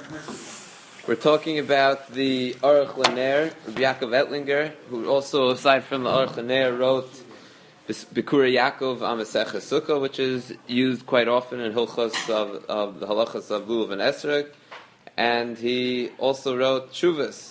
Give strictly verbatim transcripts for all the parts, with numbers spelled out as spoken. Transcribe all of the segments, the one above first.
We're talking about the Aruch LaNer, Rabbi Yaakov Ettlinger, who also, aside from the Aruch LaNer, wrote Bikur Yaakov Amaseches Sukkah, which is used quite often in Hilchos of, of the Halachas of Lulav and Esrog, and he also wrote Tshuvas.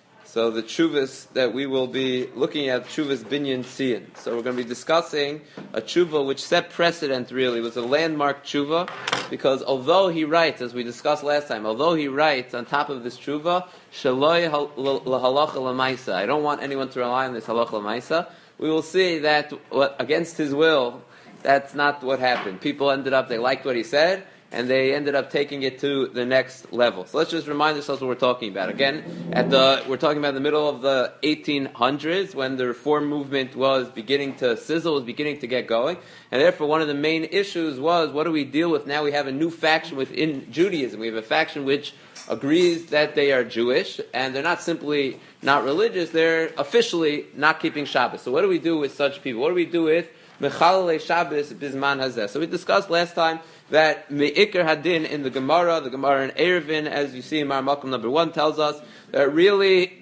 So the Tshuvas that we will be looking at, Tshuvas Binyan Tzion. So we're going to be discussing a Tshuva which set precedent, really, was a landmark Tshuva, because although he writes, as we discussed last time, although he writes on top of this Tshuva, Shaloi Lahalacha Lamaisa, I don't want anyone to rely on this Halacha Lamaisa, we will see that against his will, that's not what happened. People ended up, they liked what he said, and they ended up taking it to the next level. So let's just remind ourselves what we're talking about. Again, at the we're talking about the middle of the eighteen hundreds, when the Reform movement was beginning to sizzle, was beginning to get going, and therefore one of the main issues was, what do we deal with now? We have a new faction within Judaism. We have a faction which agrees that they are Jewish, and they're not simply not religious, they're officially not keeping Shabbos. So what do we do with such people? What do we do with Mechalelei Shabbos Bizman Hazeh? So we discussed last time that Me'ikar Hadin in the Gemara, the Gemara in Eruvin, as you see in Mar Malkum number one, tells us that really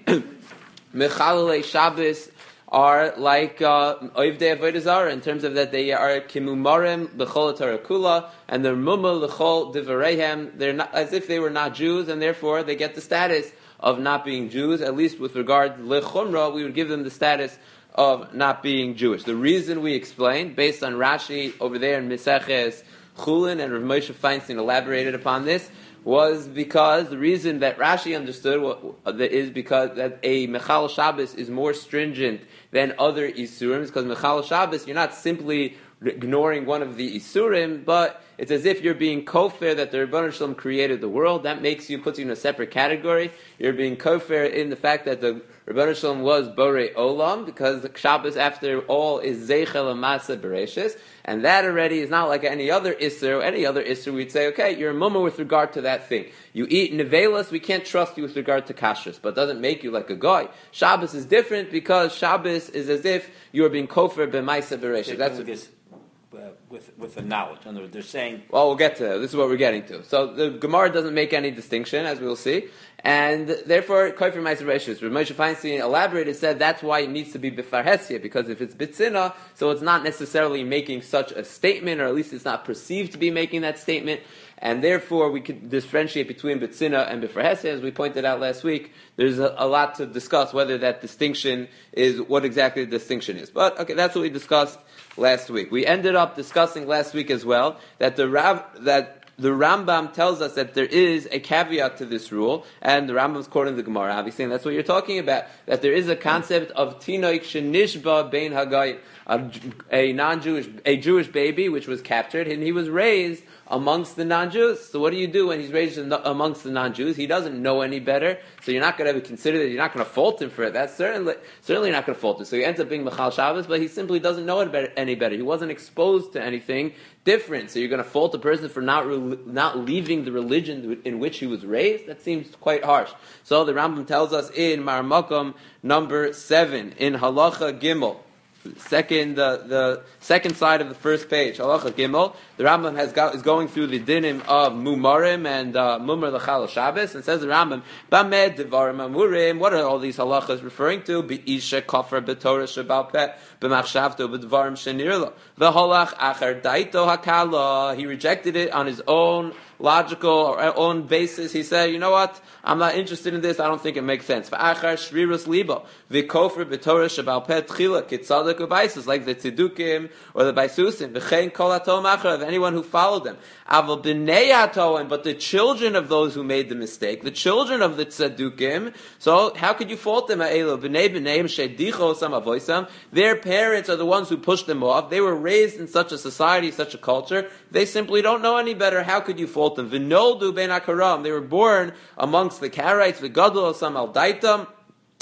Mechalelei Shabbos are like Oivdei Avodah Zarah in terms of that they are Kimumarim B'chol Torah Kula, and they're Mumah L'chol Divareihem. They're not as if they were not Jews, and therefore they get the status of not being Jews. At least with regard to L'chumra, we would give them the status of not being Jewish. The reason we explained, based on Rashi over there in Meseches Chulin, and Rav Moshe Feinstein elaborated upon this, was because the reason that Rashi understood what, is because that a Mechal Shabbos is more stringent than other Isurim, because Mechal Shabbos, you're not simply ignoring one of the Isurim, but it's as if you're being kofir that the Rebbeinu Shalom created the world. That makes you, puts you in a separate category. You're being kofir in the fact that the Rebbeinu Shalom was Borei Olam, because the Shabbos, after all, is Zeichel Amasa Bereshis, and that already is not like any other Isser. Any other Isser, we'd say, okay, you're a mumma with regard to that thing. You eat nevelas, we can't trust you with regard to kashrus, but it doesn't make you like a guy. Shabbos is different because Shabbos is as if you are being kofir b'maisa Bereshis. That's what this. Uh, with with the knowledge. In other words, they're saying... Well, we'll get to that. This is what we're getting to. So the Gemara doesn't make any distinction, as we will see, and therefore, Kofer Meiser Reishis. Rav Moshe Feinstein elaborated, said that's why it needs to be B'farhesia, because if it's Bitzina, so it's not necessarily making such a statement, or at least it's not perceived to be making that statement, and therefore we could differentiate between Bitzina and B'farhesia. As we pointed out last week, there's a, a lot to discuss whether that distinction is, what exactly the distinction is. But, okay, that's what we discussed last week. We ended up discussing last week as well that the Rav, that the Rambam tells us that there is a caveat to this rule, and the Rambam's quoting the Gemara, obviously, and that's what you're talking about, that there is a concept of Tinoik Shenishba Bein Hagayim, a, a non-Jewish, a Jewish baby which was captured, and he was raised amongst the non-Jews. So what do you do when he's raised amongst the non-Jews? He doesn't know any better, so you're not going to consider that, you're not going to fault him for it. That's certainly certainly not going to fault him. So he ends up being Mechal Shabbos, but he simply doesn't know it better, any better. He wasn't exposed to anything different. So you're going to fault a person for not re- not leaving the religion in which he was raised? That seems quite harsh. So the Rambam tells us in Mar Makom number seven, in Halacha Gimel, Second, uh, the second side of the first page, Halacha Gimel, the Rambam has got, is going through the dinim of Mumarim and uh, Mumar L'chal Shabbos, and says the Rambam, Bamed Devarim Amurim, what are all these halachas referring to? Be'isha Kofar B'Torah Shabal Peh, B'Machshavto B'Dvarim Shenirlo, V'Holach Achar Daito Hakala, he rejected it on his own logical or own basis. He said, you know what, I'm not interested in this, I don't think it makes sense. V'achar Shrirus Libo, V'Kofar B'Torah Shabal Peh Tchila, Kitzadak U'Baisus, like the Tzedukim or the Baisusim, V'chein Kol Atom Achar, of anyone who followed them. Aval B'nei Atoim, but the children of those who made the mistake, the children of the Tzedukim, so how could you fault them? Ha'elo, B'nei B'neim Shedichosam Avoisam, their parents are the ones who pushed them off. They were raised in such a society, such a culture, they simply don't know any better. How could you fault them? V'noldu Ben HaKaram, they were born amongst the Karaites, V'gadol Osam Al Daitam,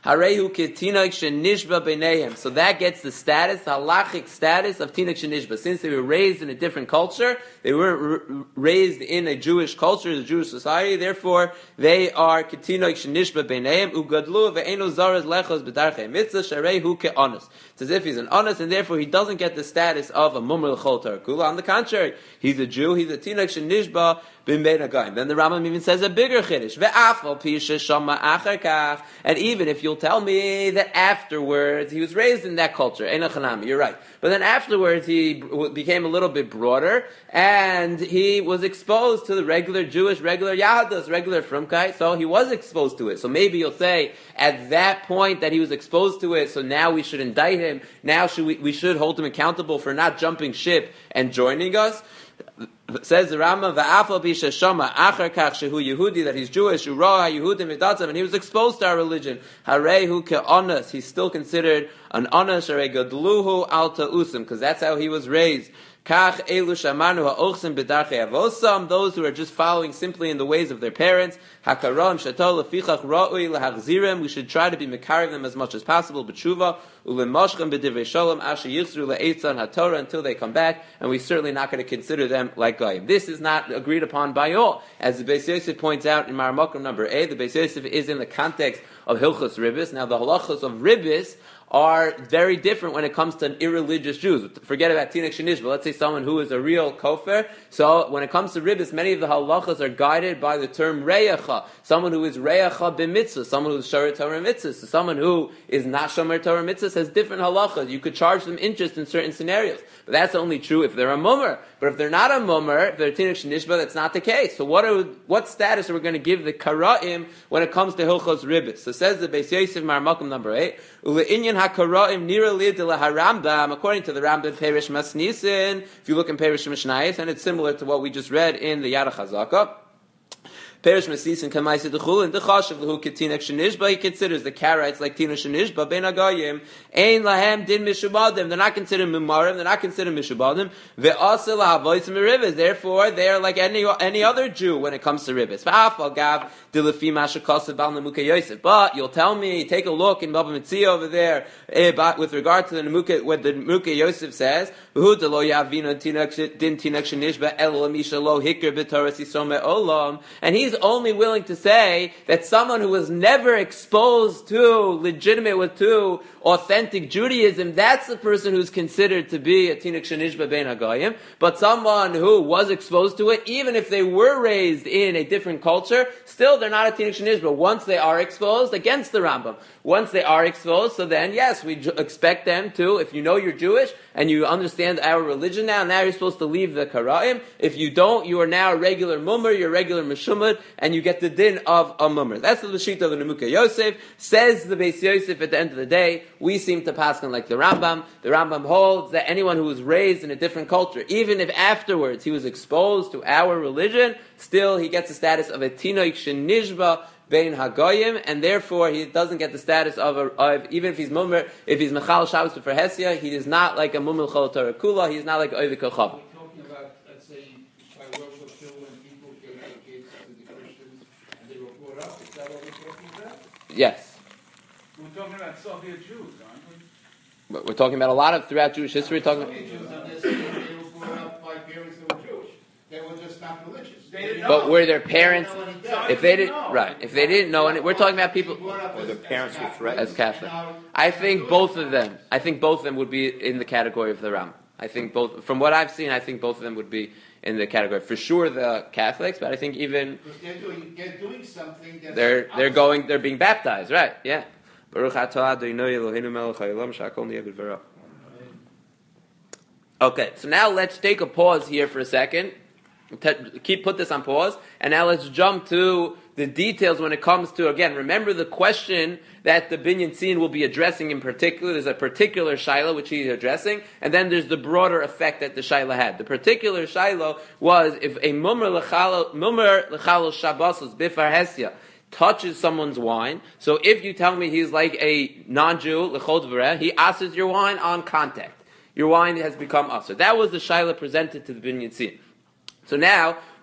Harehu ketinok shenishba b'neihem. So that gets the status, the halachic status of tinok shenishba. Since they were raised in a different culture, they were r- raised in a Jewish culture, a Jewish society. Therefore, they are ketinok shenishba b'neihem ugadlu ve'enu zaraz lechos b'darchei mitzvah sharehu ke'onos. It's as if he's an honest, and therefore he doesn't get the status of a mumar l'chol Torah kula. On the contrary, he's a Jew. He's a tinok shenishba b'nei nagayim. Then the Rambam even says a bigger chiddush. Ve'afal pisha shama achar kach. And even if you'll tell me that afterwards he was raised in that culture, Eina Chanami, you're right. But then afterwards he became a little bit broader, and he was exposed to the regular Jewish, regular Yahadus, regular Frumkai, so he was exposed to it. So maybe you'll say, at that point that he was exposed to it, so now we should indict him, now should we, we should hold him accountable for not jumping ship and joining us. Says the Rambam, "Va'afal bisha shama achar kach shehu Yehudi," that he's Jewish, Ura Yehudim midatzav, and he was exposed to our religion. Harehu ke'onas, he's still considered an onas. Harei gadluhu alta usim, because that's how he was raised. Kach elu shamanu ha'ochsim b'darchei avosam, those who are just following simply in the ways of their parents. Hakaram shatol lefichach ra'ui lahachzirem, we should try to be mekarev them as much as possible. B'tshuva ulemoshchem b'divrei shalom asher yichzru le'eitzan haTorah, until they come back, and we're certainly not going to consider them like goyim. This is not agreed upon by all, as the Beis Yosef points out in Maramakom number eight. The Beis Yosef is in the context of Hilchos Ribis. Now the halachos of Ribis are very different when it comes to irreligious Jews. Forget about Tinok Shenishba. Let's say someone who is a real kofar. So when it comes to Ribis, many of the halachas are guided by the term Reyacha. Someone who is Reyacha b'mitzvah, someone who is Shomer Torah mitzvah. So someone who is not Shomer Torah mitzvah has different halachas. You could charge them interest in certain scenarios. But that's only true if they're a mummer. But if they're not a mummer, if they're Tinok Shenishba, that's not the case. So what are, what status are we going to give the Kara'im when it comes to Hilchos Ribis? So says the Beis Yosef Maramakom number eight, Ule'inyan HaKara'im nira lid Harambam, according to the Rambam Perish Masnisin, if you look in Perish Mishnayos, and it's similar to what we just read in the Yad HaChazaka, Perish Masisin Kamaisi Dechul and Dechashav Lahu Ketinek Shenishba. He considers the Karaites like Tina Shenishba Ben Agayim Ein Lahem Din Mishubadim. They're not considered Mimarim. They're not considered Mishubadim. Ve'asel Havoisim Ribis. Therefore, they are like any any other Jew when it comes to Ribis. Va'afal Gav Dilefi Mashakasav Bal Nemuka Yosef. But you'll tell me, take a look in Baba Metzia over there eh, but with regard to the Nemuka, what the Nemuka Yosef says. V'hu Delo Yavina Din Tinek Shenishba El Misha Lo Hikr B'Torah Yisome Olam. And he He's only willing to say that someone who was never exposed to legitimate, to authentic Judaism, that's the person who's considered to be a Tinok Shenishba Ben Hagayim. But someone who was exposed to it, even if they were raised in a different culture, still they're not a Tinok Shenishba. Once they are exposed, against the Rambam, once they are exposed, so then yes, we ju- expect them to, if you know you're Jewish and you understand our religion now, now you're supposed to leave the Kara'im. If you don't, you are now a regular mummer, you're a regular meshumad, and you get the din of a mummer. That's the Lashita of the Nemuka Yosef. Says the Beis Yosef at the end of the day, we seem to pass on like the Rambam. The Rambam holds that anyone who was raised in a different culture, even if afterwards he was exposed to our religion, still he gets the status of a Tinoik Shenishba Bein Hagoyim, and therefore he doesn't get the status of, a, of even if he's mummer, if he's Mechal Shabbos for Hesia, he is not like a Mumul Chol Torah Kula, he is not like Oivik Kochav. Are we talking about, let's say, by world of children, people gave their kids to the Christians and they were brought up? Is that what we're talking about? Yes. We're talking about Soviet Jews, aren't we? But we're talking about a lot of throughout Jewish history. Talking about Soviet Jews, and they were brought up by parents that were Jewish. They were just not religious. They didn't know. But were their parents, if they didn't, right, if they didn't know, and we're talking about people, Or their parents were threatened. as Catholic. I think both of them, I think both of them would be in the category of the Ram. I think both, from what I've seen, I think both of them would be in the category. For sure the Catholics, but I think even, Because they're doing, they're doing something that's they're, they're going, they're being baptized, right, yeah. Baruch atah Adonai Eloheinu melech haolam shehakol niyeh b'dvaro. Okay, so now let's take a pause here for a second. Keep put this on pause, and now let's jump to the details when it comes to, again, remember the question that the Binyan Tzin will be addressing in particular. There's a particular Shaila which he's addressing, and then there's the broader effect that the Shaila had. The particular Shaila was if a mummer l'chalo shabbosos bifar hesia touches someone's wine. So if you tell me he's like a non-Jew, l'chol dvareh, he asks your wine on contact. Your wine has become usher. That was the Shaila presented to the Binyan Tzin. So now,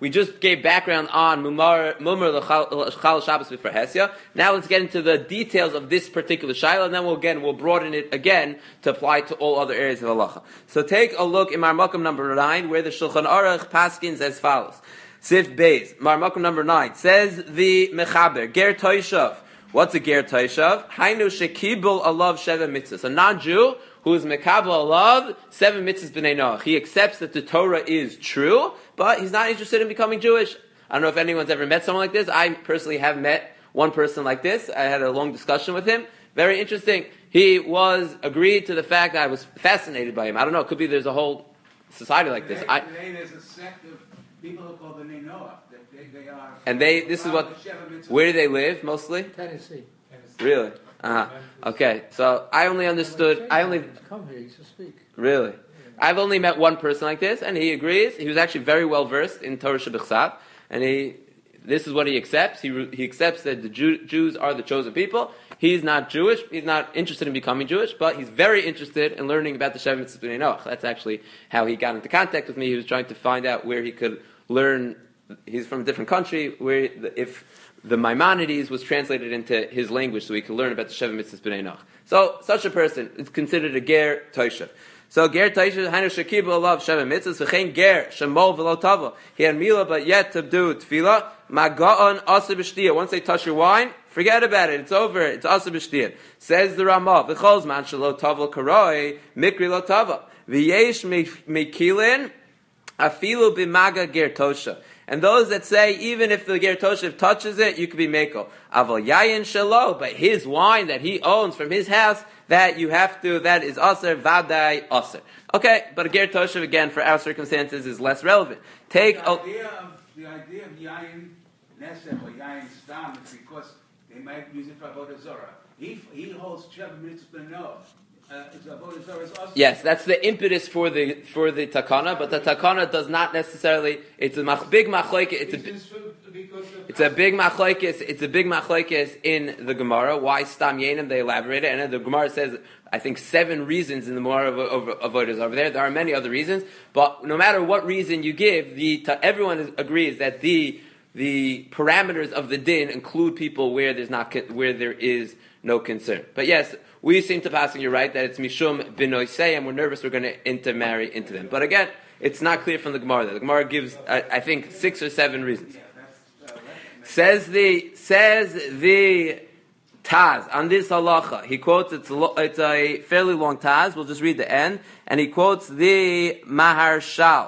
We just gave background on Mumar Mumar L'Chal Shabbos B'Far Hesya. Now let's get into the details of this particular Shaila, and then we'll again we'll broaden it again to apply to all other areas of halacha. So take a look in Marmakum number nine, where the Shulchan Aruch paskins as follows. Sif Beis, Marmakum number nine, says the Mechaber, Ger Toishav. What's a Ger Toishav? Hainu Shekibul Alav Sheva Mitzvahs. A non-Jew who is Mekabel Alav, seven Mitzvahs B'nai Noach. He accepts that the Torah is true, but he's not interested in becoming Jewish. I don't know if anyone's ever met someone like this. I personally have met one person like this. I had a long discussion with him. Very interesting. He was agreed to the fact that I was fascinated by him. I don't know. It could be there's a whole society like this. Today, I, today there's a sect of people who call the Bnei Noach. They, they are and they, this is what, where do they live mostly? Tennessee. Really? Uh-huh. Okay. So I only understood, I only, Come here, you should speak. really? I've only met one person like this, and he agrees. He was actually very well versed in Torah Shebechsav, and he, this is what he accepts. He he accepts that the Jew, Jews are the chosen people. He's not Jewish. He's not interested in becoming Jewish, but he's very interested in learning about the Sheva Mitzvahs B'nai Noach. That's actually how he got into contact with me. He was trying to find out where he could learn. He's from a different country, where the, if the Maimonides was translated into his language, so he could learn about the Sheva Mitzvahs B'nai Noach. So such a person is considered a Ger Toishav. So Ger Toishav, Hainu Shekibu Alav Sheva Mitzvahs, V'chein Ger Shemol V'lo Tava. He had Mila, but yet to do Tefillah. Maga'on Asa B'Shtiyah. Once they touch your wine, forget about it. It's over. It's Asa B'Shtiyah. Says the Ramah, V'cholz man shelo tava karoi, mikri lo tava. V'yesh mekilin, afilu b'maga ger tosha. And those that say, even if the ger tosha touches it, you could be meko. Aval yayin shelo, but his wine that he owns from his house, that you have to, that is aser, vadai aser. Okay, but a ger tosha, again, for our circumstances, is less relevant. Take the a... idea of the idea of yayin nesef or yayin stam is because they might use it for avodah zarah. He he holds Sheva Mitzvahs B'nai Noach. Uh, it's avodah zarah is also. Yes, that's the impetus for the for the takana, but the takana does not necessarily. It's a mach, big machlokes. It's a it's a big machlokes. It's a big machlokes in the Gemara. Why stam yenim? They elaborate it, and then the Gemara says, I think, seven reasons in the Gemara of, of, of avodas over there. There are many other reasons, but no matter what reason you give, the everyone is, agrees that the the parameters of the din include people where there's not where there is no concern. But yes, we seem to pass, and you're right, that it's mishum binoisei, and we're nervous we're going to intermarry into them. But again, it's not clear from the Gemara. The Gemara gives, I, I think, six or seven reasons. Says the says the Taz on this halacha. He quotes it's a, it's a fairly long Taz. We'll just read the end, and he quotes the Maharshal.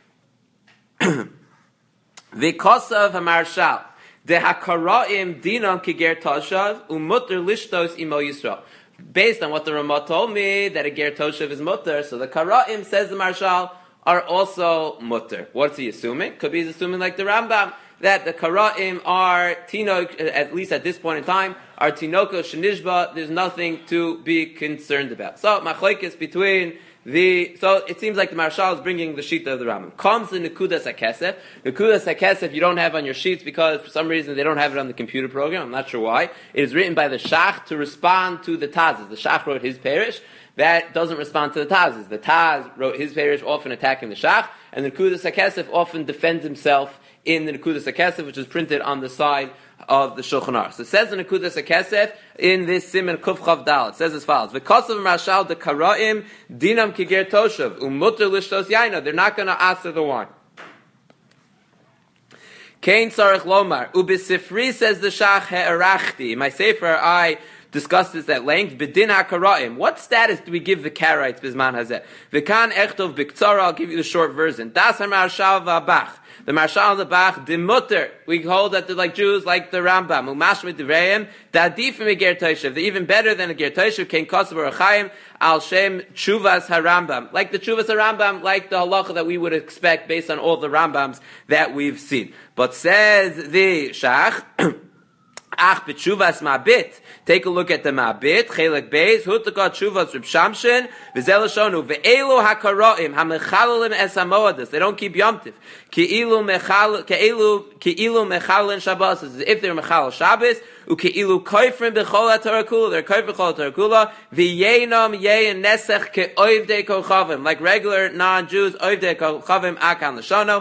The Kosav Hamarshal. The Hakaraim Dinam Kiger Toshav Umutter Lishtos Imo Yisrael. Based on what the Ramah told me, that a Ger Toshav is mutter, so the Karaim, says the Marshal, are also mutter. What's he assuming? Could be he's assuming, like the Rambam, that the Karaim are Tinok, at least at this point in time, are Tinoko Shenishba. There's nothing to be concerned about. So, machlokes between the, so it seems like the Marshal is bringing the sheet of the Rambam. Comes the Nekudas HaKesef. Nekudas HaKesef you don't have on your sheets because for some reason they don't have it on the computer program. I'm not sure why. It is written by the Shach to respond to the Tazes. The Shach wrote his parish. That doesn't respond to the Tazes. The Taz wrote his parish, often attacking the Shach, and the Nekudas HaKesef often defends himself in the Nekudas HaKesef, which is printed on the side of the Shulchan Aruch. So it says in Nekudas HaKesef, in this Siman Kuf Chav Dal, it says as follows: V'kosav Marshal de Karaim dinam kiger toshav umutter lishtos yaina. They're not going to answer the wine. Kain Sarach Lomar Ubisifri, says the Shach He'arachti. In my sefer, I discussed this at length. Bedin HaKaraim. What status do we give the Karaites bisman hazeh? V'kan echtov biktzara. I'll give you the short version. Das HaMarshal v'abach. The Marshal of the Bach, the Mutter, we hold that they're like Jews, like the Rambam, Umashmid Devreim, Dadifim Ger Toshav, they're even better than a Ger Toshav, Kain Kosav Orachaim, Al Shem Chuvas HaRambam, like the Chuvas HaRambam, like the halacha that we would expect based on all the Rambams that we've seen. But says the Shach, Ach b'tshuvas ma'bit. Take a look at the ma'bit. Chelek beis. Hutakot tshuvas Reb Shamshin. V'zel shonu. Ve'elu hakaroim. Ha'mechalalim es ha'moadas. They don't keep Yom Tiv. Ke'ilu mechal, ke'ilu, ke'ilu mechalin Shabbos. As if they're mechal Shabbos. Uke'ilu koifrim b'chol ha'torah kula. They're koifrim b'chol ha'torah kula. V'yenom yein nesech ke'oivdei kochavim. Like regular non-Jews, oivdei kochavim akan l'shono.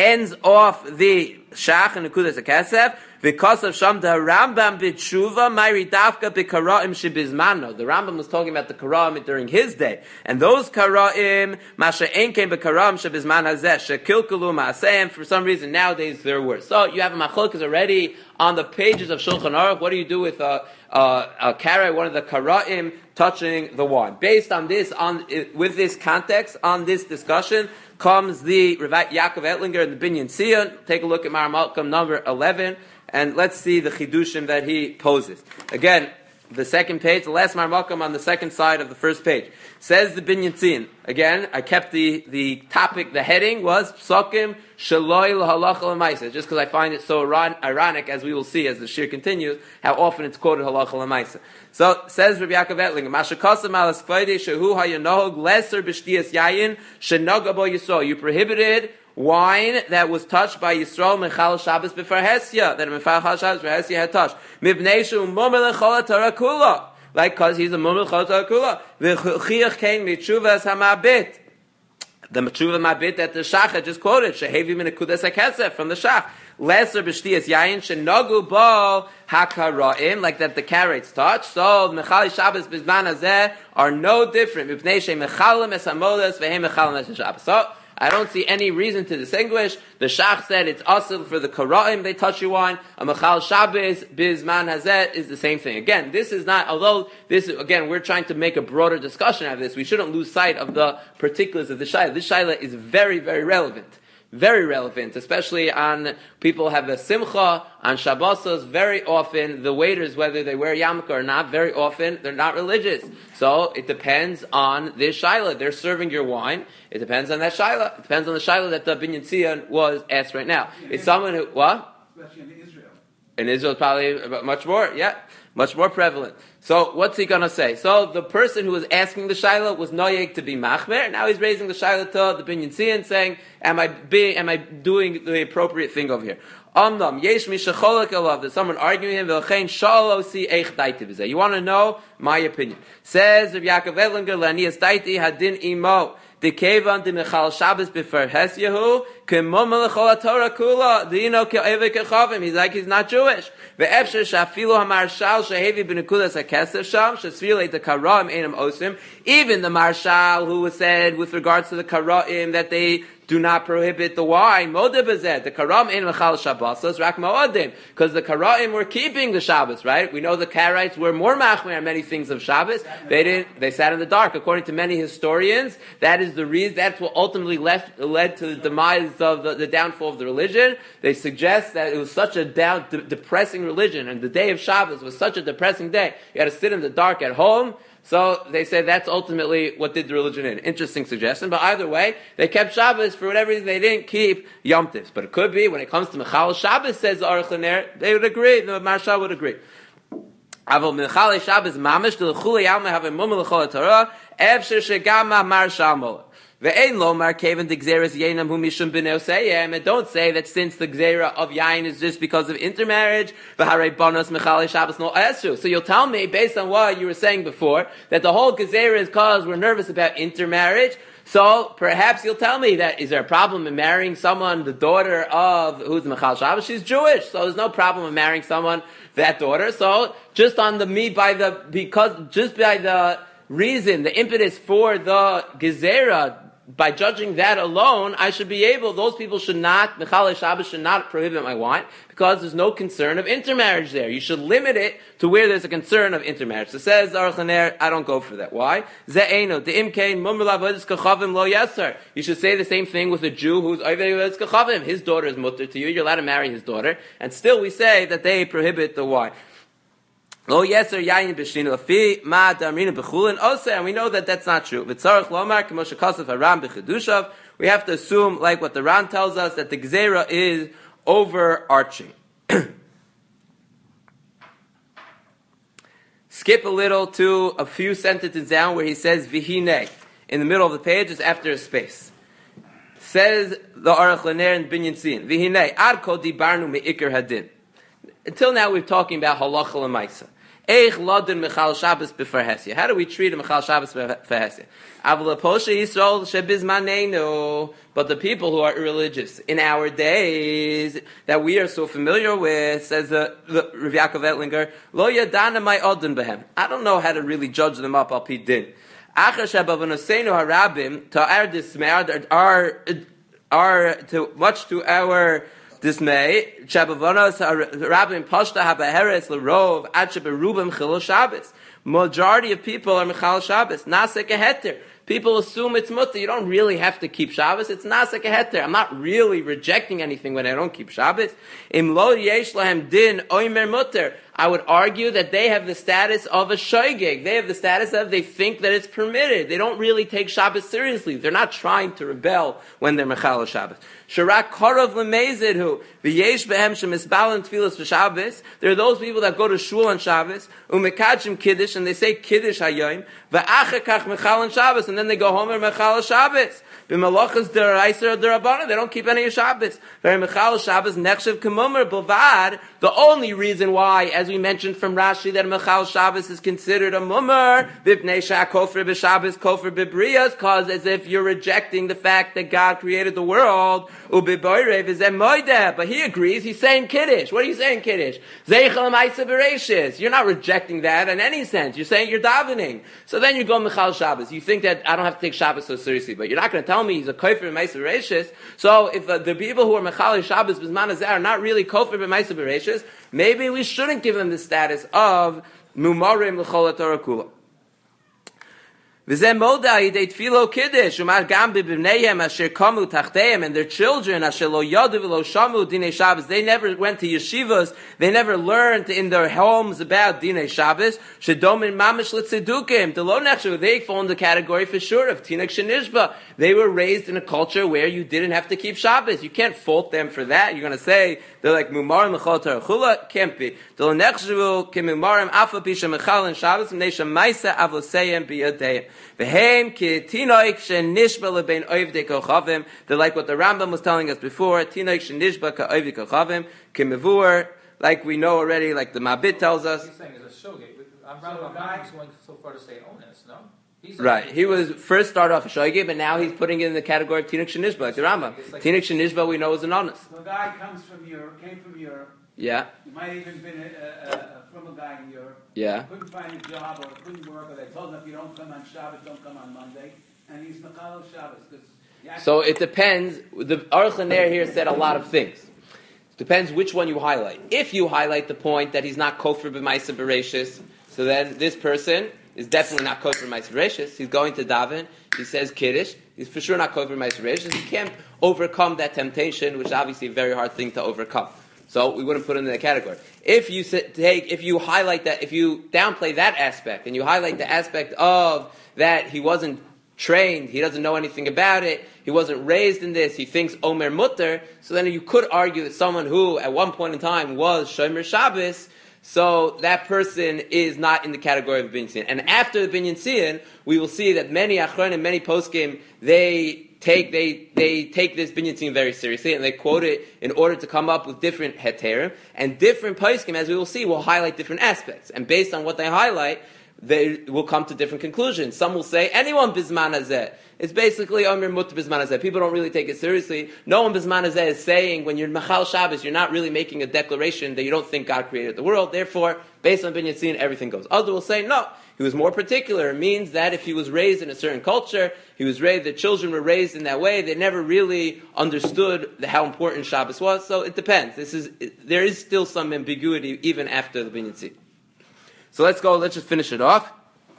ends off the shach and nekudas hakesef. Because of Sham the Rambam b'tshuva Mayri Dafka b'Karaim shebizmano. The Rambam was talking about the Karaim during his day, and those Karaim Masha Ein came b'Karaim shebizman hazeh shekilkelu ma'aseim. For some reason nowadays they're worse. So you have a machlokes already on the pages of Shulchan Aruch. What do you do with a a, a karai, one of the Karaim touching the wine? Based on this, on with this context, on this discussion, comes the Rav Yaakov Ettlinger and the Binyan Sion. Take a look at Mar Malcolm number eleven. And let's see the chidushim that he poses. Again, the second page, the last marmakam on the second side of the first page. Says the Binyan Tzin. Again, I kept the, the topic, the heading was Psokim Shaloi L'Halacha L'Maisa. Just because I find it so ironic, as we will see as the shir continues, how often it's quoted Halacha L'Maisa. So, says Rabbi Yaakov Ettlinger, Mashakasam al Esfayde Shehu HaYanohog Leser B'Shtiyas Yayin Shenoga Bo Yisrael. You prohibited wine that was touched by Yisrael Mechal Shabbos b'Far Hesya, that Mechal Shabbos b'Far Hesya had touched. Mibnei shu mumel echol Torah kula, like because he's a mumel echol Torah kula. V'chiach kein mitshuvas hamabit, the mitshuva mabit that the Shach had just quoted. Shehevi min nekudas hakesef from the Shach. Lesser b'shtiyas yayin shenogu bo hakaraim, like that the carrots touch. So the Mechal Shabbos b'zman hazeh are no different. Mibnei she mechalim es hamodas v'hem mechalim es Shabbos. So I don't see any reason to distinguish. The Shach said it's asil for the Karaim, they touch your wine. A Mechal Shabbos, Bizman Hazet is the same thing. Again, this is not, although this, again, we're trying to make a broader discussion out of this, we shouldn't lose sight of the particulars of the Shaila. This Shaila is very, very relevant. Very relevant, especially on people have a simcha, on Shabbosos, very often, the waiters, whether they wear yarmulke or not, very often, they're not religious. So, it depends on this shaila. They're serving your wine. It depends on that shaila. It depends on the shaila that the Binyan Sion was asked right now. It's someone who, what? Especially in Israel. In Israel, probably much more, yeah. Much more prevalent. So, what's he gonna say? So, the person who was asking the shaila was noyeg to be machmer. Now he's raising the shaila to the Binyan Sion, saying, am I being, am I doing the appropriate thing over here? Amnam, yesh mi shecholak alav. There's someone arguing him, v'lechein shalo si eich daiti b'zeh. You want to know my opinion. Says Rav Yaakov Ettlinger, lanias daiti hadin imo. The kevan de mechal Shabbos b'far Hesyahu k'mom l'chol Torah kula dino ke'evei kechavim. He's like he's not Jewish. Ve'efsher shafilu hamarshal shehevi b'nekudas hakesef sham shesvilei the karaim einam osim. Even the marshal who was said with regards to the karaim that they do not prohibit the wine. Modeh b'zeh. The karam ein mechal Shabbosos rak ma'odim, because the karaim were keeping the Shabbos, right? We know the Karaites were more machmer on many things of Shabbos. They didn't. They sat in the dark. According to many historians, that is the reason. That's what ultimately left, led to the demise of the, the downfall of the religion. They suggest that it was such a down, de- depressing religion, and the day of Shabbos was such a depressing day. You had to sit in the dark at home. So they say that's ultimately what did the religion in. Interesting suggestion, but either way, they kept Shabbos for whatever reason. They didn't keep Yom Tivs. But it could be when it comes to Mechal Shabbos, says the Aruch LaNer, they would agree. The Maharsha would agree. Avol Mechal Shabbos mamish the L'chulei Alma have a mumel l'chol Torah efsher shegama Maharsha mola. Ve'ein lomar kevan de gzeras yenam hu mishum b'nei oseyem. And don't say that since the gzera of yain is just because of intermarriage, v'harei bonos mechalei Shabbos no esru. So you'll tell me, based on what you were saying before, that the whole gzera is because we're nervous about intermarriage. So perhaps you'll tell me that is there a problem in marrying someone, the daughter of who's Mechal Shabbos? She's Jewish, so there's no problem in marrying someone that daughter. So just on the me by the because just by the reason, the impetus for the gezerah, by judging that alone, I should be able, those people should not, Mechalei Shabbos should not prohibit my wine, because there's no concern of intermarriage there. You should limit it to where there's a concern of intermarriage. So says Aruch LaNer, I don't go for that. Why? Ze'eno, de'im kein, mumel avodas kachavim lo yeser. You should say the same thing with a Jew who's ovei avodas kachavim. His daughter is mutter to you, you're allowed to marry his daughter, and still we say that they prohibit the wine. Lo yeser yayin b'shlinu afi ma damrina b'chulin oseh, and we know that that's not true. V'tzarich lomar k'mo shekasef haram b'chedushav. We have to assume, like what the Ran tells us, that the gzera is overarching. Skip a little to a few sentences down where he says v'hinei in the middle of the page, is after a space. Says the Aruch LaNer and Binyan Sion v'hinei ad kol dibarnu me'ikar hadin. Until now we're talking about halacha l'maisa. Eich lodin Michal Shabbos b'fer Hesya. How do we treat a Michal Shabbos b'fer Hesya? Avla Poshe Yisrael shebizmanenu. But the people who are religious in our days that we are so familiar with, says the, the Rav Yaakov Ettlinger, Lo yadana my odin behem. I don't know how to really judge them up al pi din. Achar shebavonosenu harabim ta'ar dismei are are to much to our dismay. Shebavonos harabim pashta habaheres l'rov ad sheberubim chilul Shabbos. Majority of people are Michal Shabbos. Nasek a heter. People assume it's mutter. You don't really have to keep Shabbos. It's nasek a heter. I'm not really rejecting anything when I don't keep Shabbos. Im lo yesh lahem din oimer mutter. I would argue that they have the status of a shoygig. They have the status of they think that it's permitted. They don't really take Shabbos seriously. They're not trying to rebel when they're Mechal Shabbos. Sharak korov lemezidhu v'yesh behem shemisbalan tefillas v'Shabbos. There are those people that go to shul on Shabbos umekachim kiddush and they say kiddush hayoim v'achakach Mechal on Shabbos and then they go home and Mechal Shabbos. B'malachas deraiser derabana. They don't keep any of Shabbos. Very Mechal Shabbos nechshev k'mumer b'vad. The only reason why, as we mentioned from Rashi, that Mechal Shabbos is considered a mummer, v'pnei sha'kofir b'Shabbos kofir b'briyas, cause as if you're rejecting the fact that God created the world. U'b'boirev is moideh. But he agrees. He's saying kiddush. What are you saying kiddush? Zeichel ma'isa b'reishis. You're not rejecting that in any sense. You're saying you're davening. So then you go Mechal Shabbos. You think that I don't have to take Shabbos so seriously, but you're not going to tell me he's a kofir b'ma'isa b'reishis. So if uh, the people who are Mechal Shabbos b'zman hazeh are not really kofir b'ma'isa b'reishis, maybe we shouldn't give them the status of mumarim l'chol Torah kula. V'zeh modai they tfilo kiddush umar gam b'bneihem asher kamu tachteim, and their children asher lo yadu v'lo shamu dinei Shabbos. They never went to yeshivas. They never learned in their homes about dinei Shabbos. Shedomin mamish l'tzedukim. The lo nechshu, they fall in the category for sure of tinak shenishba. They were raised in a culture where you didn't have to keep Shabbos. You can't fault them for that. You're going to say they're like mumarim l'chol Torah chula. Can't be. The lo nechshu k'mumarim afa pisha mechal and Shabbos m'neisha ma'isa avoseyim b'yadeim. V'hem ki tinoik shenishba lebein oivdei kochavim. They're like what the Rambam was telling us before. Tinoik shenishba ka'oivdei kochavim k'mevur. Like we know already, like the Mabit tells us. He's saying it's a shogeg. Rambam is going so far to say onus, no? He's Right. He was first started off a shoygib, but now he's putting it in the category of Tinuk Shenishba, like the Rambam. Like Tinuk Shenishba we know is an honest. So a guy comes from Europe, came from Europe. Yeah. He might have even been a, a, a, from a guy in Europe. Yeah. Couldn't find a job or couldn't work, or they told him if you don't come on Shabbos, don't come on Monday. And he's Mechal Shabbos. So it depends. The Aruch LaNer here said a lot of things. It depends which one you highlight. If you highlight the point that he's not kofir b'maisa bereshis, so then this person is definitely not kofir b'maisa bereshis. He's going to daven. He says kiddush. He's for sure not kofir b'maisa bereshis. He can't overcome that temptation, which is obviously a very hard thing to overcome. So we wouldn't put him in that category. If you take, if you highlight that, if you downplay that aspect, and you highlight the aspect of that he wasn't trained, he doesn't know anything about it, he wasn't raised in this, he thinks Omer Mutter, so then you could argue that someone who at one point in time was Shomer Shabbos, so that person is not in the category of Binyan Tzion. And after the Binyan Tzion, we will see that many Achron and many poskim, they take they they take this Binyan Tzion very seriously, and they quote it in order to come up with different heterim, and different poskim, as we will see, will highlight different aspects. And based on what they highlight, they will come to different conclusions. Some will say, anyone Bizman Hazeh. It's basically Omer Mutter Bizman Hazeh. People don't really take it seriously. No one Bizman Hazeh is saying, when you're Machal Shabbos, you're not really making a declaration that you don't think God created the world. Therefore, based on Binyan Tzion, everything goes. Others will say, no, he was more particular. It means that if he was raised in a certain culture, he was raised, the children were raised in that way, they never really understood the, how important Shabbos was. So it depends. This is it, there is still some ambiguity even after the Binyan Tzion. So let's go, let's just finish it off.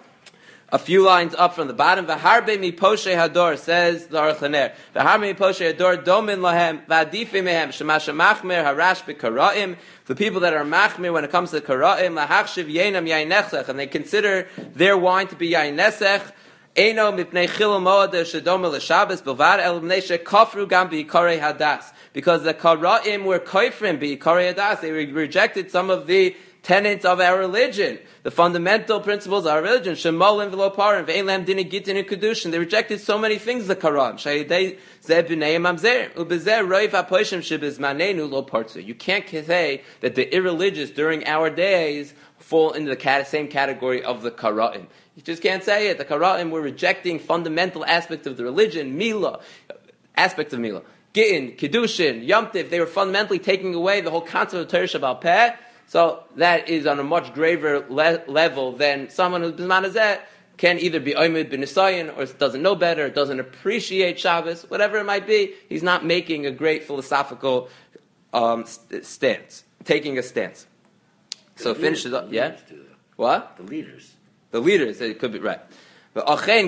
A few lines up from the bottom. V'harbe mi poshe hador, says the Aruch LaNer. V'harbe mi poshe hador domin lahem v'adifim mehem shemasha machmer harash b'kara'im. The people that are machmer when it comes to kara'im, lahachshiv yenam yain nechsech, and they consider their wine to be yain nesech. Eino mipnei chil moed shedom l'Shabbos bilvad el mnei shekafru gam b'ikarei hadas. Because the kara'im were koifrim b'ikarei hadas. They rejected some of the tenets of our religion, the fundamental principles of our religion. Shemolim v'lo parim ve'elam dini gitin and kedushin. They rejected so many things. The Quran. Shayidei zeh b'nei mamzer ubezer roiv hapoishim shebizmanenu lo parzu. You can't say that the irreligious during our days fall into the same category of the Karaim. You just can't say it. The Karaim were rejecting fundamental aspects of the religion, Mila, aspects of Mila. Gittin, Kiddushin, Yom Tiv, they were fundamentally taking away the whole concept of Torah Shabbat Peh. So that is on a much graver le- level than someone who's B'zman Hazeh can either be Oymid B'Nisayin or doesn't know better, doesn't appreciate Shabbos, whatever it might be. He's not making a great philosophical um, st- stance, taking a stance. The so leaders, finishes up, yeah? What? The leaders. The leaders, it could be right. So, so those that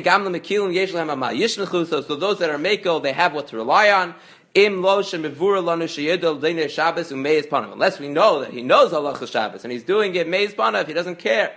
are Mako, they have what to rely on. Unless we know that he knows Halacha Shabbos and he's doing it Meiz Panav, he doesn't care.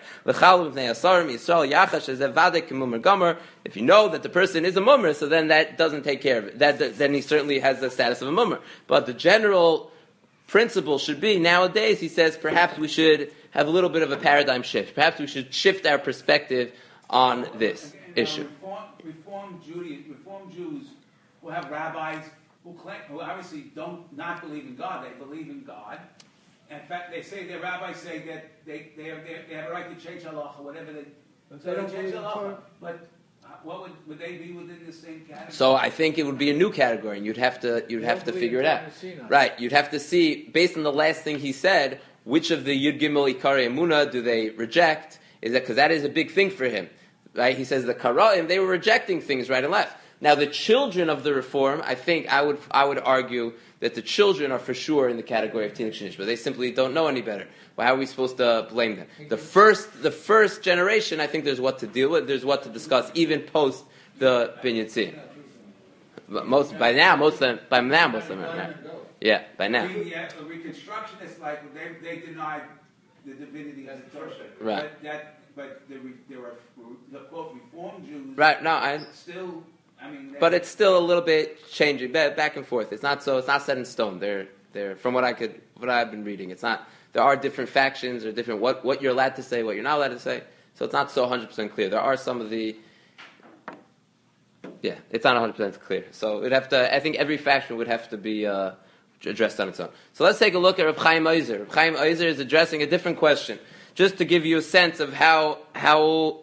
If you know that the person is a mummer, so then that doesn't take care of it. That, then he certainly has the status of a mummer. But the general principle should be, nowadays, he says, perhaps we should have a little bit of a paradigm shift. Perhaps we should shift our perspective on this and, and, issue. Uh, reform, reform, Judy, reform Jews who have rabbis who claim, who obviously don't not believe in God, they believe in God. In fact, they say their rabbis say that they they have, they have a right to change halacha, whatever they. But So they they don't change believe in halacha, Torah. but uh, what would would they be within the same category? So I think it would be a new category, and you'd have to you'd They have don't to believe figure in it out. Torah Sinai. Right, you'd have to see, based on the last thing he said, which of the Yud Gimel Ikari Emunah do they reject? Is that because that is a big thing for him, right? He says the Karaim, they were rejecting things right and left. Now the children of the reform, I think I would I would argue that the children are for sure in the category of Tinuk Shinish, but they simply don't know any better. Well, how are we supposed to blame them? The first the first generation, I think there's what to deal with, there's what to discuss, even post the Binyan Tzin. But most by now, most of them by now most of them are right. Yeah, by now. Re- yeah, a reconstructionist, like they they denied the divinity of the Torah. Right. But that, but there were there were the quote Reform Jews. Right, no, I Still, I mean. they- but it's still a little bit changing ba- back and forth. It's not so it's not set in stone. They're they're from what I could what I've been reading. It's not there are different factions or different what, what you're allowed to say, what you're not allowed to say. So it's not so one hundred percent clear. There are some of the yeah, it's not one hundred percent clear. So it'd have to I think every faction would have to be uh, addressed on its own. So let's take a look at Reb Chaim Ozer. Reb Chaim Ozer is addressing a different question, just to give you a sense of how how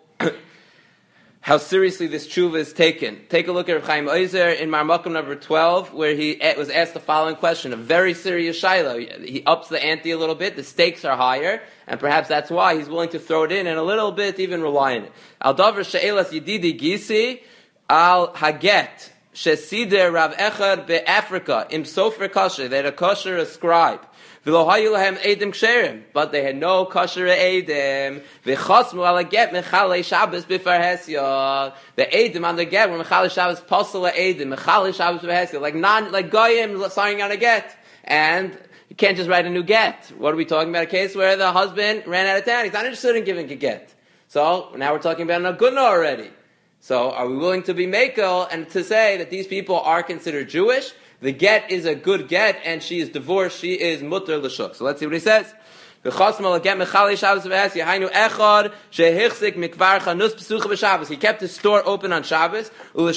how seriously this tshuva is taken. Take a look at Reb Chaim Ozer in Marmakum number twelve, where he was asked the following question, a very serious shaila. He ups the ante a little bit, the stakes are higher, and perhaps that's why he's willing to throw it in and a little bit even rely on it. Al davar she'elas yididi gisi al haget shesider Rav Echad be'Africa im sofer kosher. They had a kosher a scribe. V'lo hayu lahem edim ksherim, but they had no kosher edim. V'chosmu ala get mechalei Shabbos b'far hesyod. The edim on the get were mechalei Shabbos posel edim mechalei Shabbos b'far hesyod, like non like goyim signing on a get, and you can't just write a new get. What are we talking about? A case where the husband ran out of town. He's not interested in giving a get. So now we're talking about an aguna already. So are we willing to be mekel and to say that these people are considered Jewish? The get is a good get, and she is divorced. She is mutter l'shuk. So let's see what he says. He kept his store open on Shabbos.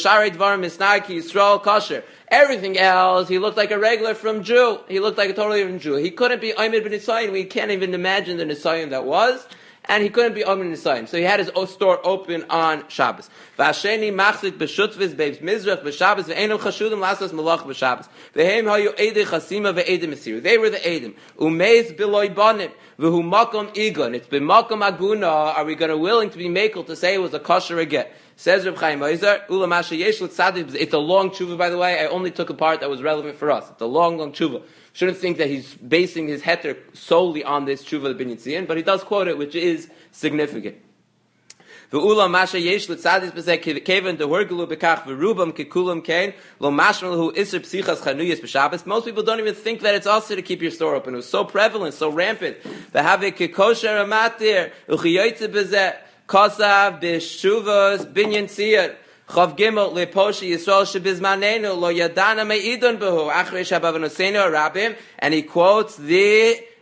Everything else, he looked like a regular from Jew. He looked like a totally different Jew. He couldn't be Omer ben Nisayim. We can't even imagine the Nisayim that was. And he couldn't be Omer Nisayim. So he had his store open on Shabbos. V'asheni machzik b'shutvis beis mizrach b'Shabbos v'einu chashudim lasas malach b'Shabbos. V'heim hayu edei chasima v'edei mesiru. They were the edim. Umeis b'loi banim. V'hu makom igon. It's b'makom aguna. Are we going to willing to be makel to say it was a kosher again? Says Reb Chaim Ozer, Ula Masha Yesh L'Tzadik. It's a long tshuva, by the way. I only took a part that was relevant for us. It's a long, long tshuva. Shouldn't think that he's basing his heter solely on this tshuva of Binyan Tzion, but he does quote it, which is significant. V'ula Masha Yesh L'Tzadik b'zeh kevan dehurgelu b'kach v'rubam kekulam kain lo mashmal hu iser psichas chanuyas b'Shabbos. Most people don't even think that it's also to keep your store open. It was so prevalent, so rampant. V'haveh kekosher amatir uchiyoytze b'zeh Kosav b'shuvos binyan tziyot chav gimel leposhi Yisrael shebizmanenu lo yadana me'idon behu achrei shabavanoseinu arabim, and he quotes the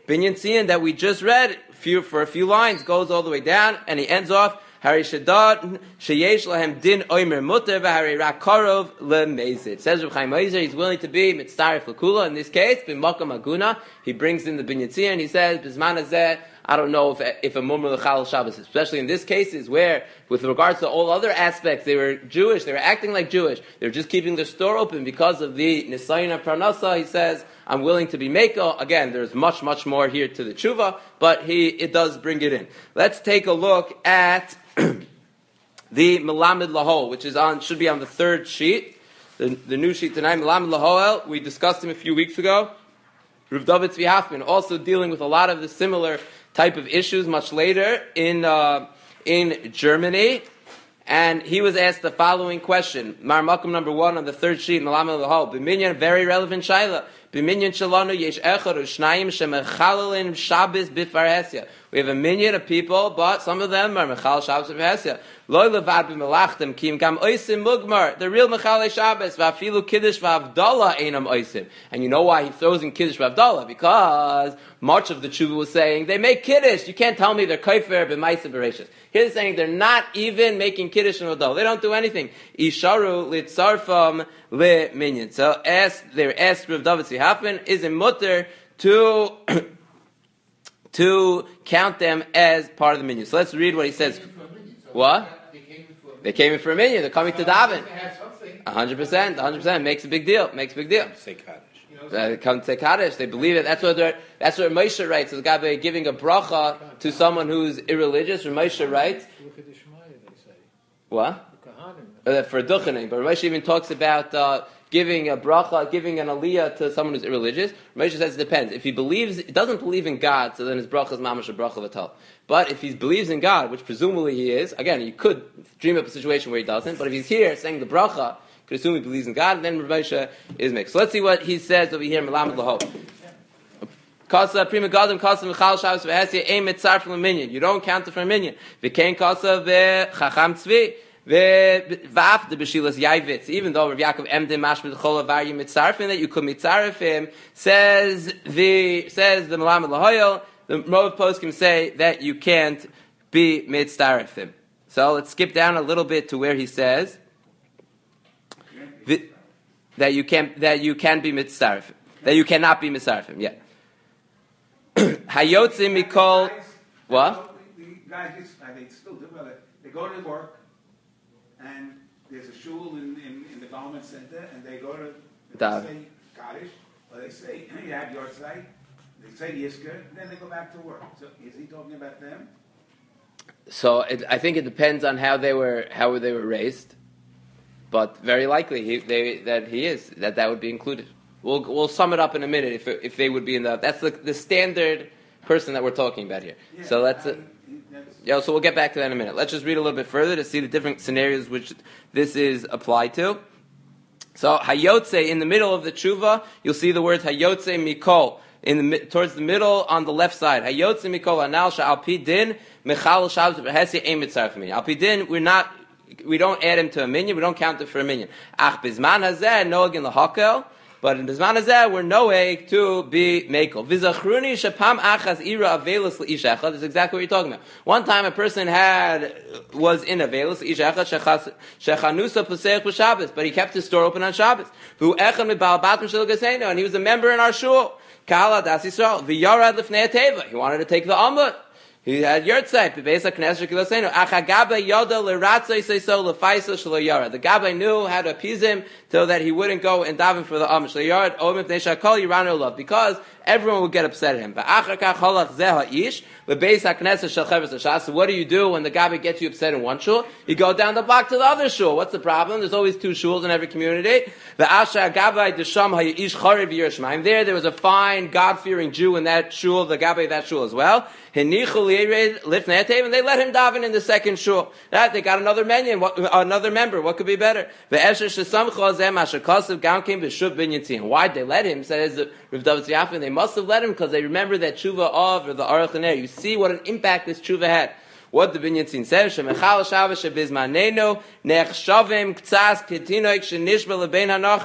Binyan Tzion that we just read few, for a few lines goes all the way down, and he ends off, Hari Shadad Sheyesh Lahem Din Oimer Mutter V'Hari Rakarov LeMezid. Says Reb Chaim Ozer, he's willing to be Mitzaref L'Kula. In this case, B'Makam Aguna, he brings in the Binyan Tzion, he says, B'Zman Hazeh, I don't know if if a mummer l'chal Shabbos, especially in this cases where, with regards to all other aspects, they were Jewish, they were acting like Jewish, they were just keeping their store open because of the Nisayin Parnasa. He says, I'm willing to be Meko. Again, there's much, much more here to the tshuva, but he it does bring it in. Let's take a look at the Melamed Lahol, which is on should be on the third sheet, the, the new sheet tonight. Melamed Lahol, we discussed him a few weeks ago. Rav David Tzvi Hoffman, also dealing with a lot of the similar type of issues much later in uh, in Germany, and he was asked the following question. Mar Makom number one on the third sheet, Melamed Lahol. B'minyan, very relevant shaila. B'minyan shalanu yesh echad u'shnayim shemechalelin Shabbos b'farhesya. We have a minyan of people, but some of them are mechal Shabbos b'farhesya. Loi levad b'melachtem kim gam oisim mugmar. The real mechalei Shabbos v'afilu kiddush v'avdallah einam oisim. And you know why he throws in kiddush v'avdallah? Because much of the tshuva was saying they make kiddush. You can't tell me they're kaifer b'maisa b'reishis. Here they're saying they're not even making kiddush and v'avdallah. They don't do anything. Isharu litzarfam le minyan. So ask, they're asked Rav David Tzvi Hoffman, is it mutter to to count them as part of the minyan? So let's read what he says. What? They came in for a minyan. They're coming to daven. A hundred percent. A hundred percent makes a big deal. Makes a big deal. Say Kaddish. They come to say Kaddish. They believe it. That's what they're. That's what Moshe writes. So the guy giving a bracha to someone who's irreligious. Moshe writes. What? Uh, for duchening, but Moshe even talks about uh, giving a bracha, giving an aliyah to someone who's irreligious. Moshe says it depends. If he believes, doesn't believe in God, so then his bracha is mamash a bracha v'tal. But if he believes in God, which presumably he is, again, you could dream up a situation where he doesn't, but if he's here saying the bracha, you could assume he believes in God, and then Moshe is mixed. So let's see what he says over here, Melamed Lahol. Kasa prima gadim kasa michal Shabbos v'hesya ein mitzarf l'minyan. You don't count it for a minyan. V'kein kasa v'chacham tzvi. Even though Rav Yaakov Emdim Mashmid Chol Avar you mitzarfin that you could mitzarf him, says the says the Melamed Lahoyel, the Rav Poskim say that you can't be mitzarf him. So let's skip down a little bit to where he says that you can that you can be mitzarf, that you cannot be mitzarf him. Yeah. Hayotzi Mikol. What? The guys just they still do it. They go to work. And there's a shul in, in, in the government center, and they go to they say Kaddish, or they say you have your site, they say Yizkor, and then they go back to work. So is he talking about them? So it, I think it depends on how they were how they were raised, but very likely he, they, that he is that that would be included. We'll we'll sum it up in a minute if if they would be in the that's the, the standard person that we're talking about here. Yeah, so that's it. Yeah, so we'll get back to that in a minute. Let's just read a little bit further to see the different scenarios which this is applied to. So, Hayotze, in the middle of the tshuva, you'll see the words Hayotze Mikol, in the, towards the middle on the left side. Hayotze Mikol, Anal Sha'al Pi Din, Mechal Shabbos V'Hesi Ein Mitzaref Minyan. Al Pi Din, we're not, we don't add him to a minyan, we don't count it for a minyan. Ach Bizman Hazeh, Noag in the Hakel, but in Bizman Hazeh, we're noeg to be mekel. V'zachruni shapam achas ira avelus l'isha echad. That's exactly what you're talking about. One time a person had, was in avelus l'isha echad shechanusa paseich b'Shabbos, but he kept his store open on Shabbos. V'hu echad mibal batim shel gaseinu, and he was a member in our shul. Kala das Yisrael. V'yarad l'fnei teva. He wanted to take the amud. He had yurtzeit, b'beis ha'knesset shekilosenu. Achagaba yoda l'ratzei seiso l'faiso shelo yarad. The Gabbai knew how to appease him so that he wouldn't go and daven for the Amish. Shelo yarad, o mipnei shakol yiranu love. Because everyone would get upset at him. V'achar kach holach zeh ha'ish, b'beis ha'knesset shel cheves ha'shas. So what do you do when the Gabbai gets you upset in one shul? You go down the block to the other shul. What's the problem? There's always two shuls in every community. V'ashar Gabbai desham ha'ish charev yirashmaim. There, there was a fine, God-fearing Jew in that shul, the Gabbai of that shul as well. And they let him daven in the second shul. That they got another minion, another member. What could be better? Why'd they let him? Says Rav David Tzvi Hoffman. They must have let him because they remember that tshuva of or the Aruch LaNer. You see what an impact this tshuva had. What the Binyan Tzin says, Shemechal Shabbos Shebizmanenu Nechshavim Ktsas Ketinoik Shenishba Lebein Hanachrim.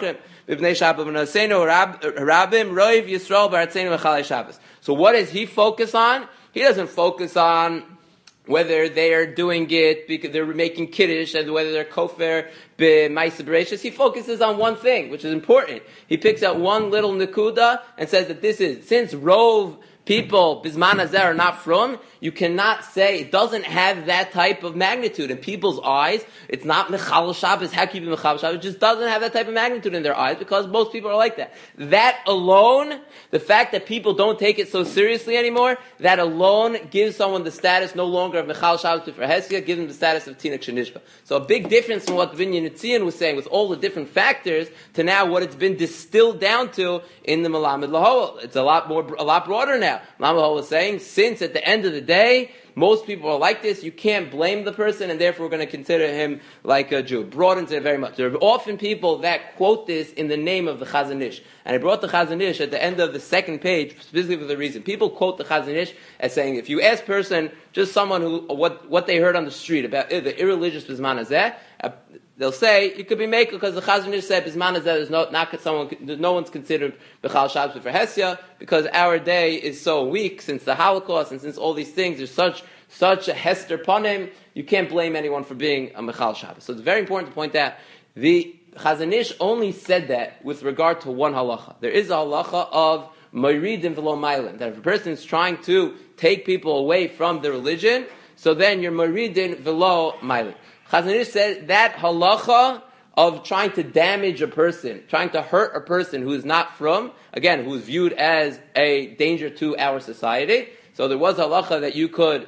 B'bnei Shabbos v'naseinu rabim roiv Yisrael b'artzeinu v'chalei Shabbos. So what does he focus on? He doesn't focus on whether they are doing it because they're making kiddush and whether they're kofer b'maisa bereshis. He focuses on one thing, which is important. He picks out one little nekuda and says that this is, since rov people bisman hazeh are not from, you cannot say, it doesn't have that type of magnitude. In people's eyes, it's not Mechal Shabbos, how can you be Mechal Shabbos? It just doesn't have that type of magnitude in their eyes because most people are like that. That alone, the fact that people don't take it so seriously anymore, that alone gives someone the status no longer of Mechal Shabbos to Hesia, gives them the status of Tinuk Shenishba. So a big difference from what Binyan Netzion was saying with all the different factors to now what it's been distilled down to in the Melamed Lahol. It's a lot more, a lot broader now. Melamed Lahol was saying, since at the end of the day, most people are like this, you can't blame the person, and therefore we're going to consider him like a Jew. Broadens it very much. There are often people that quote this in the name of the Chazon Ish. And I brought the Chazon Ish at the end of the second page, specifically for the reason. People quote the Chazon Ish as saying, if you ask person, just someone who, what, what they heard on the street about the irreligious Bisman Hazeh, uh, they'll say, it could be makel because the Chazon Ish said, Bisman Hazeh, there's no, not someone, no one's considered B'chal Shabbos for Hesia, because our day is so weak since the Holocaust and since all these things, there's such such a hester panim, you can't blame anyone for being a Mechal Shabbos. So it's very important to point out, the Chazon Ish only said that with regard to one halacha. There is a halacha of Moiridim v'lo Mailim, that if a person is trying to take people away from the religion, so then you're Moiridim v'lo Mailim. Chazon Ish said that halacha of trying to damage a person, trying to hurt a person who is not from, again, who is viewed as a danger to our society. So there was a halacha that you could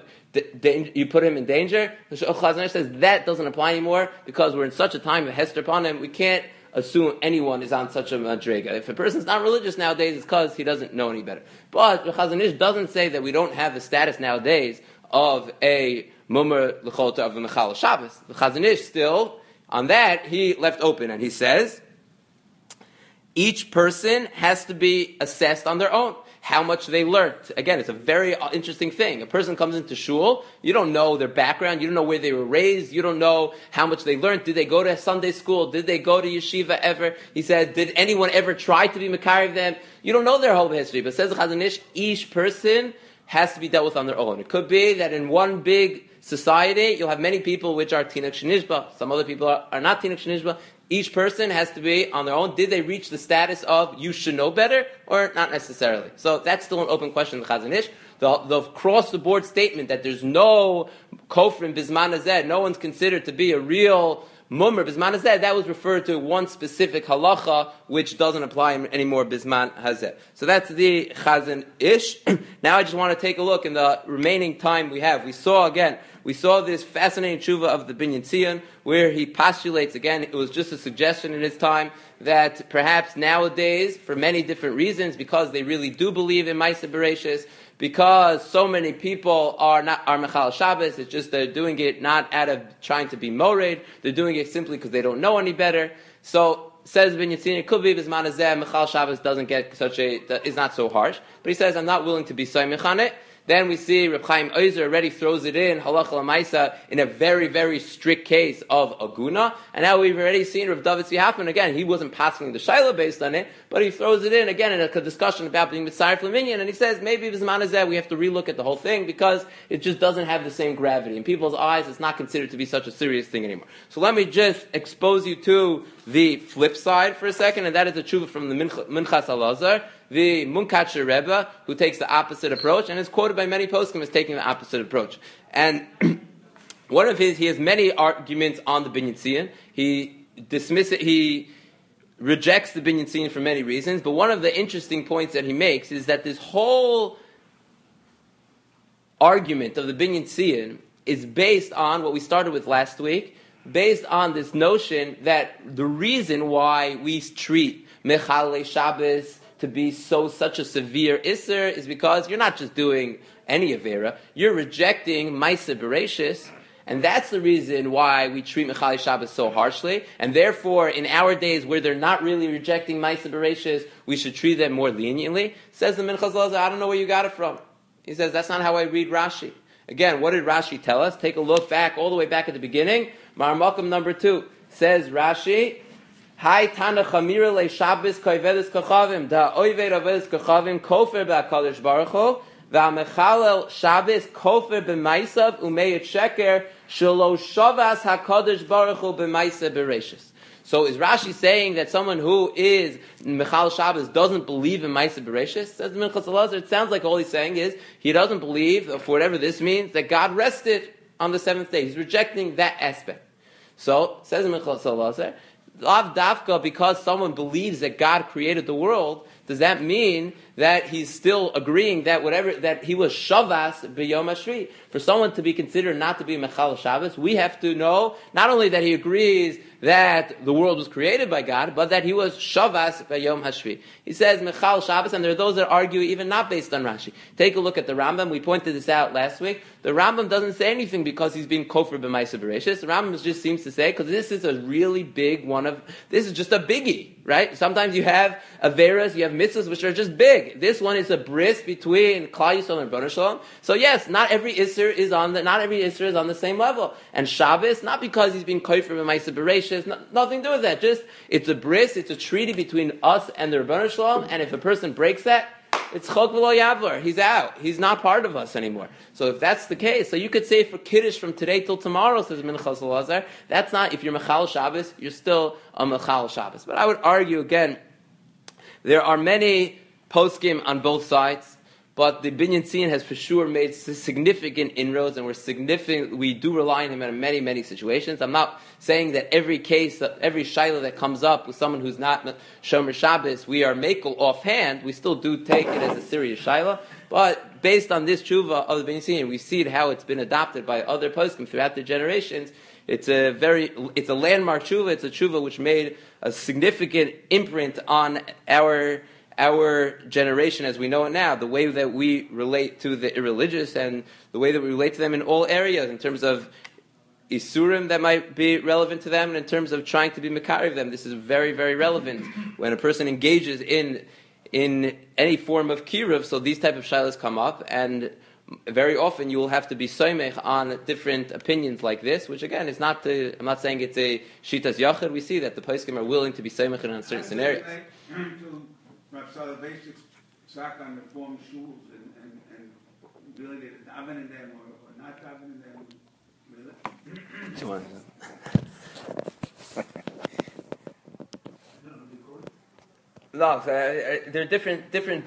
you put him in danger. The Chazon Ish says that doesn't apply anymore because we're in such a time of Hester Panim, we can't assume anyone is on such a madrega. If a person's not religious nowadays, it's because he doesn't know any better. But the Chazon Ish doesn't say that we don't have the status nowadays of a mumar l'chota of a Mechal Shabbos. The Chazon Ish still, on that, he left open and he says, each person has to be assessed on their own. How much they learned. Again, it's a very interesting thing. A person comes into shul, you don't know their background, you don't know where they were raised, you don't know how much they learned. Did they go to Sunday school? Did they go to yeshiva ever? He says, did anyone ever try to be Makarev them? You don't know their whole history. But says the Chazon Ish, each person has to be dealt with on their own. It could be that in one big society, you'll have many people which are Tinuk Shenishba. Some other people are, are not Tinuk Shenishba. Each person has to be on their own. Did they reach the status of you should know better or not necessarily? So that's still an open question in the Chazon Ish. The, the cross-the-board statement that there's no kofrim bisman hazeh, no one's considered to be a real mummer bisman hazeh, that was referred to one specific halacha which doesn't apply anymore bisman hazeh. So that's the Chazon Ish. Now I just want to take a look in the remaining time we have. We saw again, we saw this fascinating tshuva of the Binyan Tzion, where he postulates, again, it was just a suggestion in his time, that perhaps nowadays, for many different reasons, because they really do believe in Maisa Bereshis, because so many people are not are Mechal Shabbos, it's just they're doing it not out of trying to be mored, they're doing it simply because they don't know any better. So, says Binyan Tzion, it could be Bisman Hazeh, Mechal Shabbos doesn't get such a, is not so harsh. But he says, I'm not willing to be Soymech on it. Then we see Reb Chaim Ozer already throws it in, halacha l'maisa, in a very, very strict case of aguna. And now we've already seen Reb David Tzvi, again, he wasn't passing the shaila based on it, but he throws it in, again, in a discussion about being mitzaref l'minyan, and he says, maybe b'zman hazeh we have to relook at the whole thing, because it just doesn't have the same gravity. In people's eyes, it's not considered to be such a serious thing anymore. So let me just expose you to the flip side for a second, and that is the tshuva from the Minchas Elazar, the Munkacher Rebbe, who takes the opposite approach, and is quoted by many poskim as taking the opposite approach. And one of his, he has many arguments on the Binyan Tzion. He dismisses, he rejects the Binyan Tzion for many reasons, but one of the interesting points that he makes is that this whole argument of the Binyan Tzion is based on what we started with last week, based on this notion that the reason why we treat Mechalei Shabbos to be so such a severe Isser is because you're not just doing any Avera, you're rejecting Maisa Bereshis, and that's the reason why we treat Mechalei Shabbos so harshly, and therefore in our days where they're not really rejecting Maisa Bereshis, we should treat them more leniently. Says the Minchas Elazar, I don't know where you got it from. He says, that's not how I read Rashi. Again, what did Rashi tell us? Take a look back, all the way back at the beginning. Mar Malkum number two. Says Rashi, Hai Tana Chamira Le Shabbos Koivedes Kochavim Da Oiver Avedes Kochavim Kofer BaKadosh Baruch Hu VaMechalel Shabbos Kofer BeMaisav Umeyet Sheker Shelo Shavas HaKadosh Baruch Hu BeMaisa Bereshis. So is Rashi saying that someone who is Mechal Shabbos doesn't believe in Maisa Bereshis? Says Minchas Elazar, it sounds like all he's saying is he doesn't believe, for whatever this means, that God rested on the seventh day. He's rejecting that aspect. So, says Minchas Elazar, Lav Dafka, because someone believes that God created the world, does that mean that he's still agreeing that whatever that he was Shavas b'Yom HaShvi? For someone to be considered not to be Mechal Shabbos, we have to know not only that he agrees that the world was created by God, but that he was Shavas b'Yom HaShvi. He says Mechal Shabbos, and there are those that argue even not based on Rashi. Take a look at the Rambam. We pointed this out last week. The Rambam doesn't say anything because he's being kofar b'Maisa Bereshis. The Rambam just seems to say, because this is a really big one of, this is just a biggie, right? Sometimes you have averas, you have mitzvahs which are just big. This one is a bris between Klal Yisrael and Rebbeinu Shalom. So yes, not every Isser is on the, not every Isser is on the same level. And Shabbos, not because he's being kofar b'Maisa Bereshis, no, nothing to do with that. Just, it's a bris, it's a treaty between us and the Rebbeinu Shalom, and if a person breaks that, it's chok v'lo yavor. He's out. He's not part of us anymore. So if that's the case, so you could say for Kiddush from today till tomorrow, says Minchas Elazar, that's not, if you're Mechal Shabbos, you're still a Mechal Shabbos. But I would argue again, there are many poskim on both sides, but the Binyan Tzin has for sure made significant inroads, and we're significant, we do rely on him in many, many situations. I'm not saying that every case, every shaila that comes up with someone who's not Shomer Shabbos, we are makel offhand. We still do take it as a serious shaila, but based on this tshuva of the Binyan Tzin, we see how it's been adopted by other poskim throughout the generations. It's a very, it's a landmark tshuva. It's a tshuva which made a significant imprint on our our generation as we know it now, the way that we relate to the irreligious and the way that we relate to them in all areas in terms of isurim that might be relevant to them and in terms of trying to be mekari of them. This is very, very relevant when a person engages in in any form of kiruv, so these type of shilas come up, and very often you will have to be soymech on different opinions like this, which again is not to, I'm not saying it's a shitas yachid. We see that the poskim are willing to be soymech in certain scenarios. So the basic sack on the form shuls and, and, and really daven in them or, or not daven in them. Really? No, uh, there are different different